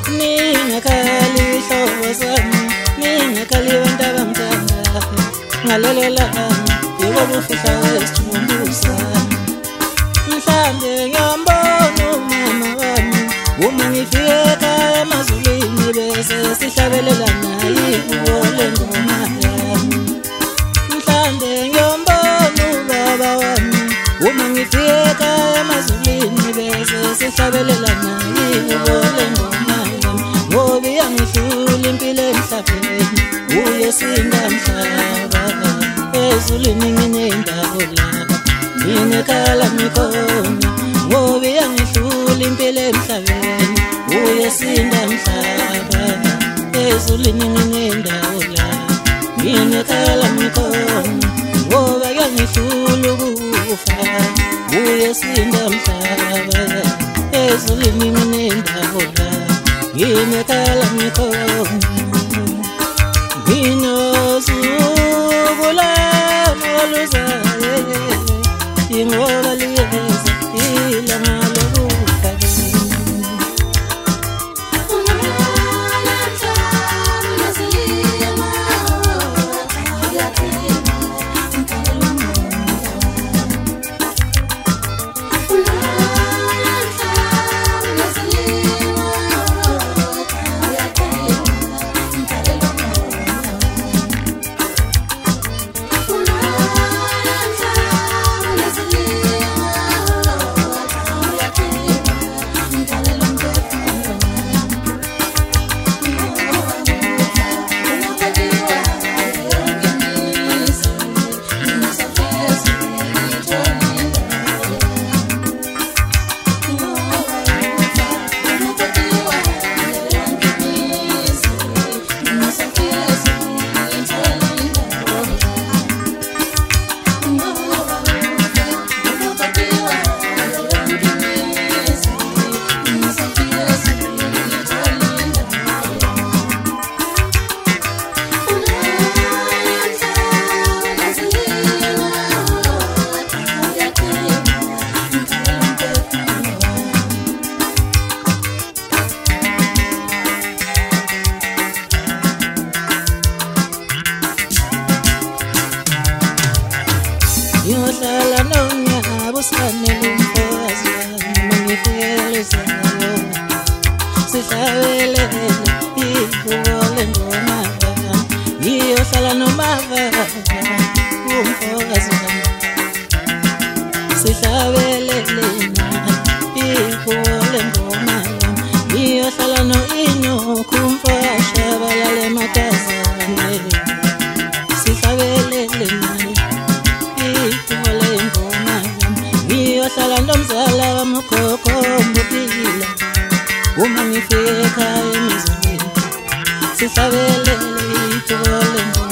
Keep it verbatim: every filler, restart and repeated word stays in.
ningakhali hlobo sami, ningakhali bantu abangithandayo, ngalelela yebo bufihla wesithungu sami. Mhlambe ngiyambona umama wami uma ngifika ekhaya emazulwini bese sihlabelelana ihubo lengoma yami. Mhlambe ngiyambona ubaba wami uma ngifika ekhaya emazulwini bese sihlabelelana ihubo lengoma yami. Ngoba iyangihlula impilo emhlabeni, uyesinda mhlaba ezulwini nginendawo la nginekhala ngikhona. Ngoba iyangihlula impilo emhlabeni, uyesinda mhlaba ezulwini nginendawo la nginekhala ngikhona. Ngoba iyangihlula ukufa, uyesinda mhlaba ezulwini nginendawo la nginekhala ngikhona. Nginosuku lami oluzayo ingoba liyeza ilanga lokufa kimi. Ngiyohlala nonyabusane lumfazi wami mangifelezalo, sihlabelele ihubo lengoma yami. Ngiyohlala nomava umfazi wami, sihlabelele ihubo lengoma yami. Ngiyohlala no-Enoch umfasha balale emadazane, sihlabelele naye ihubo lengoma yami. Ngiyohlala nomzala wamkhokho Mbubila uma ngifika ekhaya emizini, sihlabelele ihubo lengoma.